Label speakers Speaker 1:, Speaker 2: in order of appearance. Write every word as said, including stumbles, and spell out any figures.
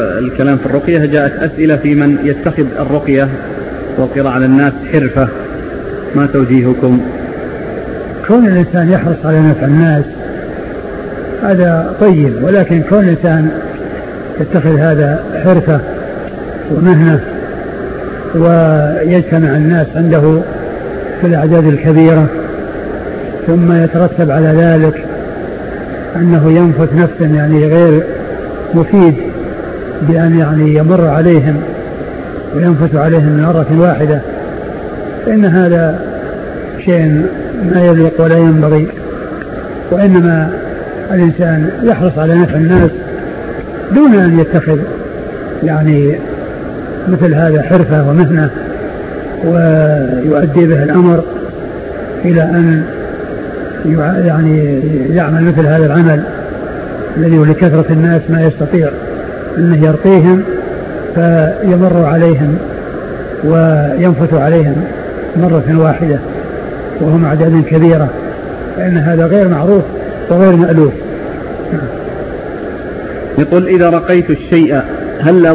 Speaker 1: الكلام في الرقية جاءت أسئلة في من يتخذ الرقية والقراءة على الناس حرفة، ما توجيهكم؟
Speaker 2: كون الإنسان يحرص على نفع الناس هذا طيب، ولكن كون الإنسان يتخذ هذا حرفة ومهنة ويجتمع الناس عنده في الأعداد الكبيرة ثم يترتب على ذلك أنه ينفث نفسا يعني غير مفيد بأن يعني يمر عليهم وينفث عليهم مرة واحدة، فإن هذا شيء ما يليق ولا ينبغي. وإنما الإنسان يحرص على نفع الناس دون أن يتخذ يعني مثل هذا حرفة ومهنة ويؤدي به الأمر إلى أن يعني يعمل مثل هذا العمل الذي هو لكثرة الناس ما يستطيع أنه يرقيهم فيمر عليهم وينفث عليهم مرة واحدة وهم أعداد كبيرة، فإن هذا غير معروف وغير مألوف.
Speaker 1: يقول: إذا رقيت الشيء هل